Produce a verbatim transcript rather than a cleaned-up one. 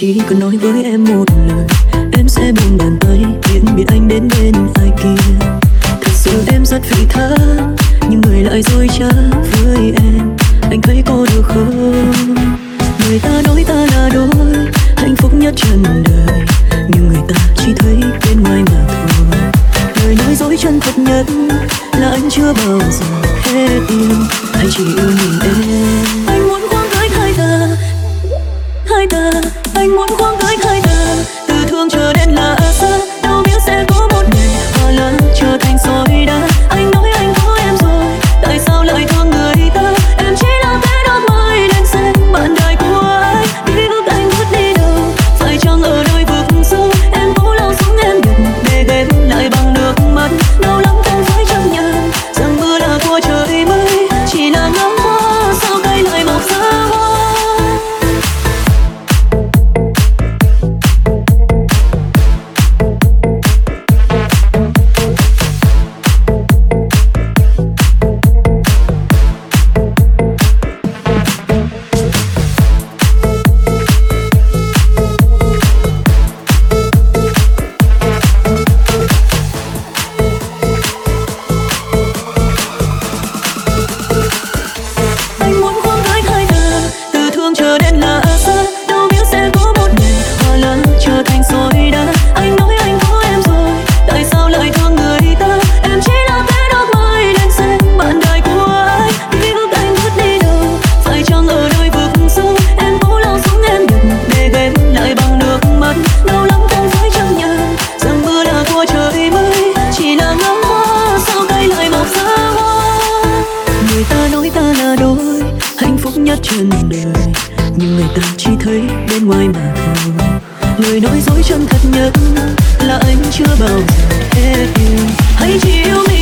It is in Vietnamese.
chỉ cần nói với em một lời, em sẽ buông bàn tay biển biệt anh đến bên ai kia. Thật sự em rất vị tha, nhưng người lại dối trá với em. Anh thấy có được không? Người ta nói ta là đôi hạnh phúc nhất trần đời, nhưng người ta chỉ thấy bên ngoài mà thôi. Lời nói dối chân thật nhất là anh chưa bao giờ hết yêu, hay chỉ yêu mình em. Anh muốn khoác gái hai ta, hai ta. Anh muốn khoác gái hai ta, từ thương chờ đến là xa. Đâu biết sẽ có một ngày hoa lá trở thành sỏi đá. Anh nói anh có em rồi, tại sao lại thương người ta? Em chỉ là bé đót mới lên xem bạn đời của ai. Ký ức anh vứt đi đâu, phải chăng ở nơi vực sâu? Em cố lao xuống em đừng để ghét lại bằng nước mắt. Đau lắm không phải chấp nhận rằng mưa là của trời mới, chỉ là ngắm hoa sao cây lại mọc xa hoa. Trần đời, nhưng người ta chỉ thấy bên ngoài mà thôi. Lời nói dối chân thật nhất là anh chưa bao giờ hết yêu, hay chỉ yêu mình.